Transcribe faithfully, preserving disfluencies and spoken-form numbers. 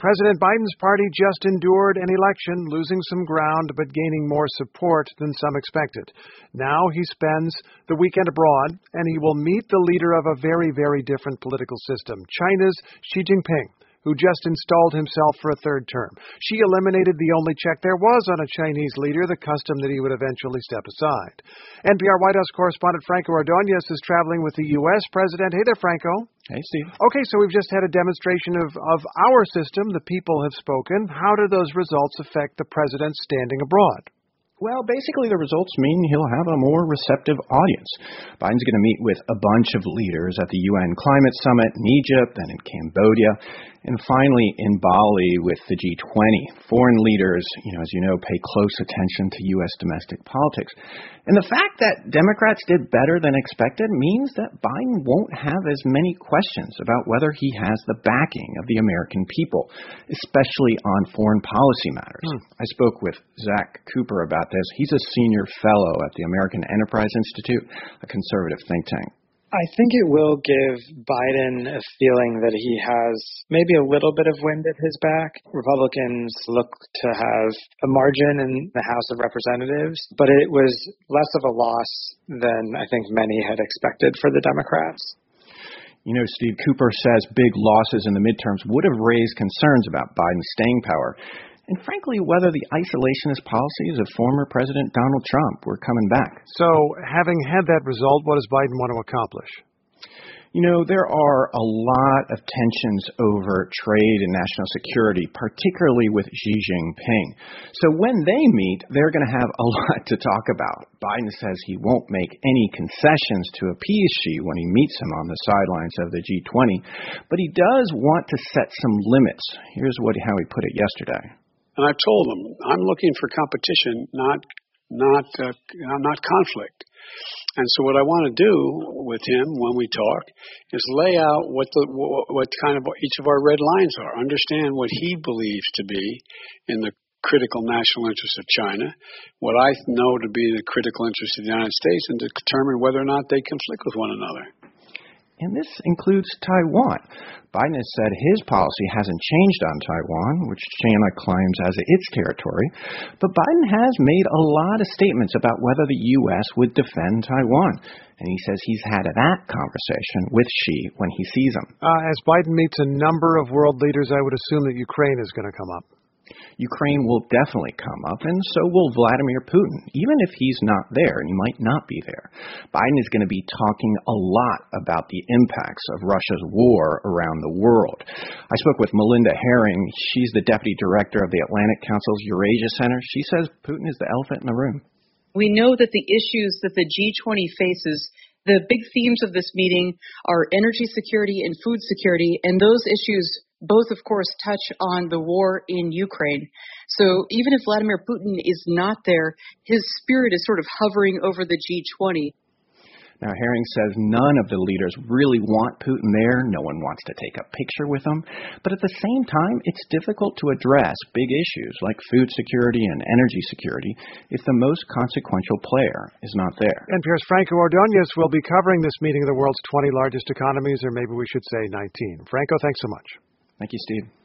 President Biden's party just endured an election, losing some ground but gaining more support than some expected. Now he spends the weekend abroad, and he will meet the leader of a very, very different political system, China's Xi Jinping, who just installed himself for a third term. Xi eliminated the only check there was on a Chinese leader, the custom that he would eventually step aside. N P R White House correspondent Franco Ordonez is traveling with the U S president. Hey there, Franco. Hey, Steve. Okay, so we've just had a demonstration of, of our system. The people have spoken. How do those results affect the president standing abroad? Well, basically the results mean he'll have a more receptive audience. Biden's going to meet with a bunch of leaders at the U N Climate Summit in Egypt and in Cambodia, and finally in Bali with the G twenty. Foreign leaders, you know, as you know, pay close attention to U S domestic politics. And the fact that Democrats did better than expected means that Biden won't have as many questions about whether he has the backing of the American people, especially on foreign policy matters. Hmm. I spoke with Zach Cooper about this. He's a senior fellow at the American Enterprise Institute, a conservative think tank. I think it will give Biden a feeling that he has maybe a little bit of wind at his back. Republicans look to have a margin in the House of Representatives, but it was less of a loss than I think many had expected for the Democrats. You know, Steve, Cooper says big losses in the midterms would have raised concerns about Biden's staying power, and frankly, whether the isolationist policies of former President Donald Trump were coming back. So, having had that result, what does Biden want to accomplish? You know, there are a lot of tensions over trade and national security, particularly with Xi Jinping. So when they meet, they're going to have a lot to talk about. Biden says he won't make any concessions to appease Xi when he meets him on the sidelines of the G twenty, but he does want to set some limits. Here's what how he put it yesterday. And I've told them, I'm looking for competition, not not uh, not conflict. And so what I want to do with him when we talk is lay out what the what kind of each of our red lines are, understand what he believes to be in the critical national interests of China, what I know to be the critical interests of the United States, and to determine whether or not they conflict with one another. And this includes Taiwan. Biden has said his policy hasn't changed on Taiwan, which China claims as its territory. But Biden has made a lot of statements about whether the U S would defend Taiwan. And he says he's had that conversation with Xi when he sees him. Uh, as Biden meets a number of world leaders, I would assume that Ukraine is going to come up. Ukraine will definitely come up, and so will Vladimir Putin, even if he's not there, and he might not be there. Biden is going to be talking a lot about the impacts of Russia's war around the world. I spoke with Melinda Herring. She's the deputy director of the Atlantic Council's Eurasia Center. She says Putin is the elephant in the room. We know that the issues that the G twenty faces, the big themes of this meeting are energy security and food security, and those issues both, of course, touch on the war in Ukraine. So even if Vladimir Putin is not there, his spirit is sort of hovering over the G twenty. Now, Herring says none of the leaders really want Putin there. No one wants to take a picture with him. But at the same time, it's difficult to address big issues like food security and energy security if the most consequential player is not there. N P R's Franco Ordonez will be covering this meeting of the world's twenty largest economies, or maybe we should say nineteen. Franco, thanks so much. Thank you, Steve.